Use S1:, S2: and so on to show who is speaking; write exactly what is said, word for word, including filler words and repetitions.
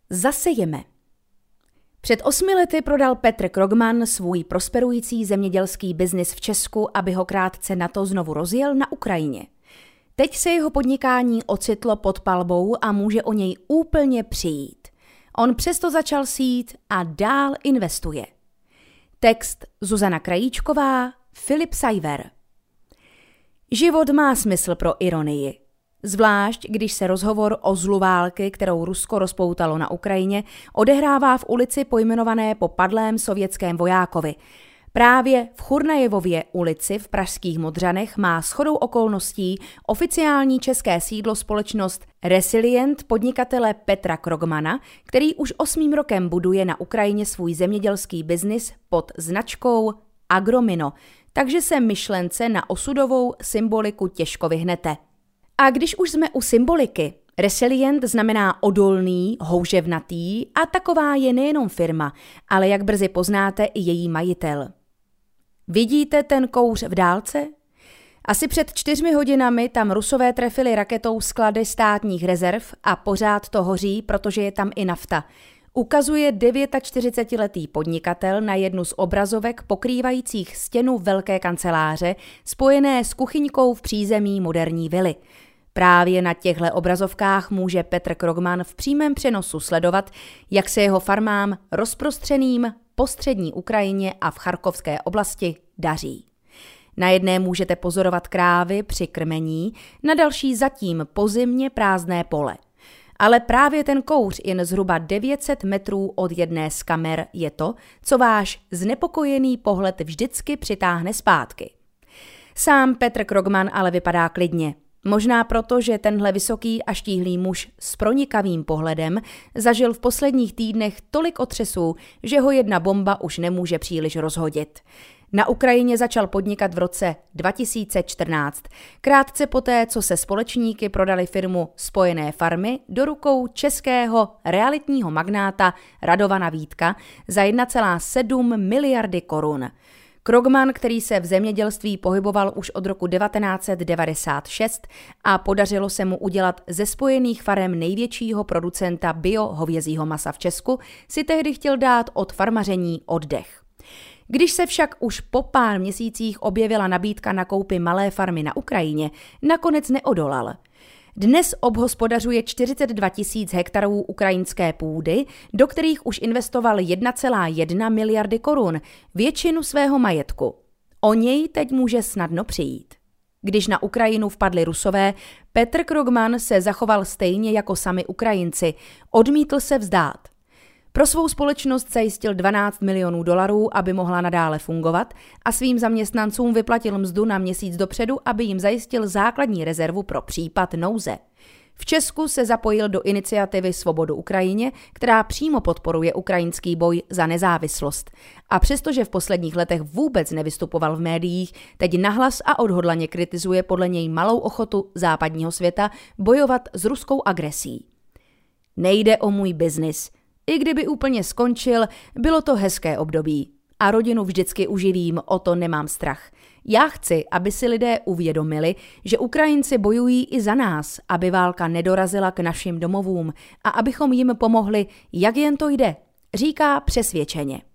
S1: Zasejeme. Před osmi lety prodal Petr Krogman svůj prosperující zemědělský biznis v Česku, aby ho krátce na to znovu rozjel na Ukrajině. Teď se jeho podnikání ocitlo pod palbou a může o něj úplně přijít. On přesto začal sít a dál investuje. Text Zuzana Krajíčková, Filip Sajver. Život má smysl pro ironii. Zvlášť, když se rozhovor o zlu války, kterou Rusko rozpoutalo na Ukrajině, odehrává v ulici pojmenované po padlém sovětském vojákovi. Právě v Churnajevově ulici v pražských Modřanech má shodou okolností oficiální české sídlo společnost Resilient podnikatele Petra Krogmana, který už osmým rokem buduje na Ukrajině svůj zemědělský biznis pod značkou Agromino, takže se myšlence na osudovou symboliku těžko vyhnete. A když už jsme u symboliky, Resilient znamená odolný, houževnatý a taková je nejenom firma, ale jak brzy poznáte i její majitel. Vidíte ten kouř v dálce? Asi před čtyřmi hodinami tam Rusové trefili raketou sklady státních rezerv a pořád to hoří, protože je tam i nafta. Ukazuje čtyřicetidevítiletý podnikatel na jednu z obrazovek pokrývajících stěnu velké kanceláře, spojené s kuchyňkou v přízemí moderní vily. Právě na těchto obrazovkách může Petr Krogman v přímém přenosu sledovat, jak se jeho farmám rozprostřeným po střední Ukrajině a v Charkovské oblasti daří. Na jedné můžete pozorovat krávy při krmení, na další zatím pozimně prázdné pole. Ale právě ten kouř jen zhruba devět set metrů od jedné z kamer je to, co váš znepokojený pohled vždycky přitáhne zpátky. Sám Petr Krogman ale vypadá klidně. Možná proto, že tenhle vysoký a štíhlý muž s pronikavým pohledem zažil v posledních týdnech tolik otřesů, že ho jedna bomba už nemůže příliš rozhodit. Na Ukrajině začal podnikat v roce dva tisíce čtrnáct, krátce poté, co se společníky prodali firmu Spojené farmy do rukou českého realitního magnáta Radovana Vítka za jedna celá sedm miliardy korun. Krogman, který se v zemědělství pohyboval už od roku devatenáct set devadesát šest a podařilo se mu udělat ze spojených farem největšího producenta bio-hovězího masa v Česku, si tehdy chtěl dát od farmaření oddech. Když se však už po pár měsících objevila nabídka na koupi malé farmy na Ukrajině, nakonec neodolal. Dnes obhospodařuje čtyřicet dva tisíc hektarů ukrajinské půdy, do kterých už investoval jedna celá jedna miliardy korun, většinu svého majetku. O něj teď může snadno přijít. Když na Ukrajinu vpadli Rusové, Petr Krogman se zachoval stejně jako sami Ukrajinci, odmítl se vzdát. Pro svou společnost zajistil dvanáct milionů dolarů, aby mohla nadále fungovat, a svým zaměstnancům vyplatil mzdu na měsíc dopředu, aby jim zajistil základní rezervu pro případ nouze. V Česku se zapojil do iniciativy Svobodu Ukrajině, která přímo podporuje ukrajinský boj za nezávislost. A přestože v posledních letech vůbec nevystupoval v médiích, teď nahlas a odhodlaně kritizuje podle něj malou ochotu západního světa bojovat s ruskou agresí. Nejde o můj biznis. I kdyby úplně skončil, bylo to hezké období. A rodinu vždycky uživím, o to nemám strach. Já chci, aby si lidé uvědomili, že Ukrajinci bojují i za nás, aby válka nedorazila k našim domovům a abychom jim pomohli, jak jen to jde, říká přesvědčeně.